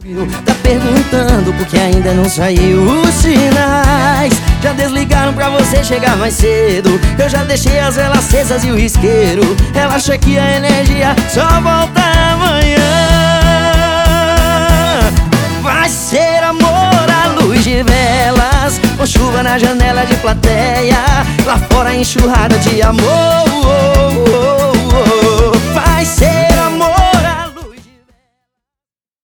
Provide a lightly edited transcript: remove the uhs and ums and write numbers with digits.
Tá perguntando por que ainda não saiu os sinais. Já desligaram pra você chegar mais cedo. Eu já deixei as velas acesas e o isqueiro. Ela acha que a energia só volta amanhã. Vai ser amor à luz de velas, com chuva na janela de plateia. Lá fora enxurrada de amor.